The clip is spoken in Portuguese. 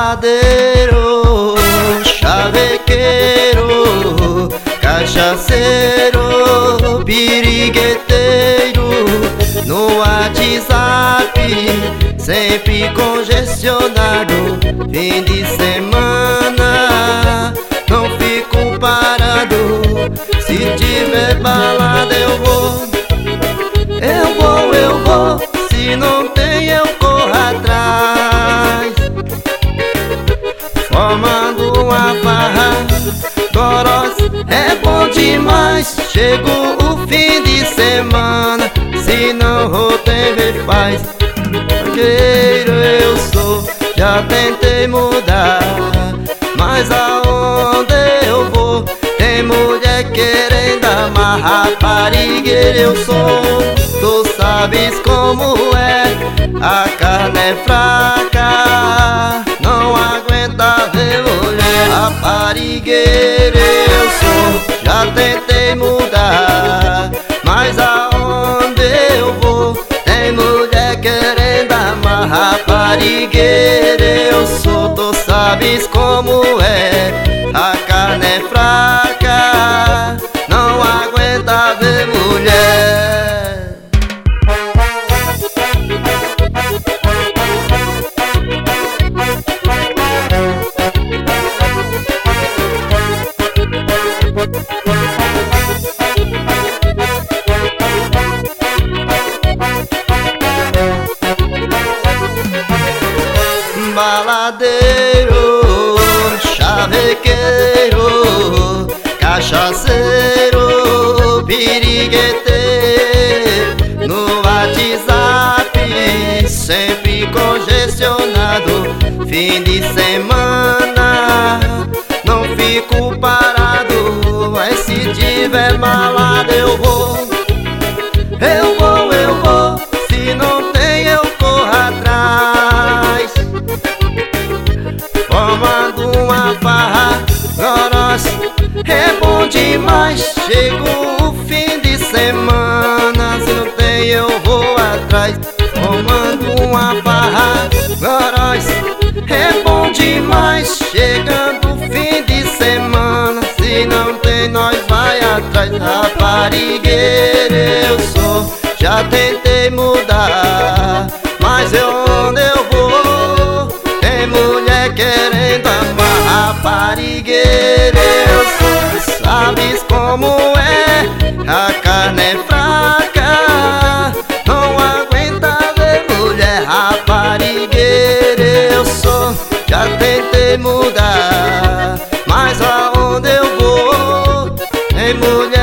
Baladeiro, chavequeiro, cachaceiro, pirigueteiro, no WhatsApp sempre congestionado. Fim de semana não fico parado. Se tiver balada eu vou. Se não tem eu corro atrás, formando uma farra. Gorós é bom demais. Chega o fim de semana, se não roteiro faz. Vaqueiro eu sou, já tentei mudar, mas aonde eu vou tem mulher querendo amarrar. Parigueiro eu sou, tu sabes como é, a carne é fraca, não aguenta ver mulher. Raparigueiro eu sou, já tentei mudar, mas aonde eu vou tem mulher querendo amarrar. Raparigueiro eu sou, tu sabes como é, a carne é fraca, não aguenta ver mulher. Baladeiro, chavequeiro, cachaceiro, pirigueteiro, no WhatsApp sempre congestionado. Fim de semana não fico parado, mas se tiver balada eu vou. Se não tem eu corro atrás, formando uma farra. Gorós é bom demais. Chega o fim de semana, se não tem eu vou atrás, formando uma farra. Gorós é bom demais. Chegando o fim de semana, se não tem nós vai atrás. Raparigueiro eu sou, já tentei mudar, mas onde eu vou tem mulher querendo amar. Raparigueiro eu sou, sabes como é, a carne é fraca, não aguenta ver mulher. Raparigueiro eu sou, já tentei mudar, mas aonde eu vou tem mulher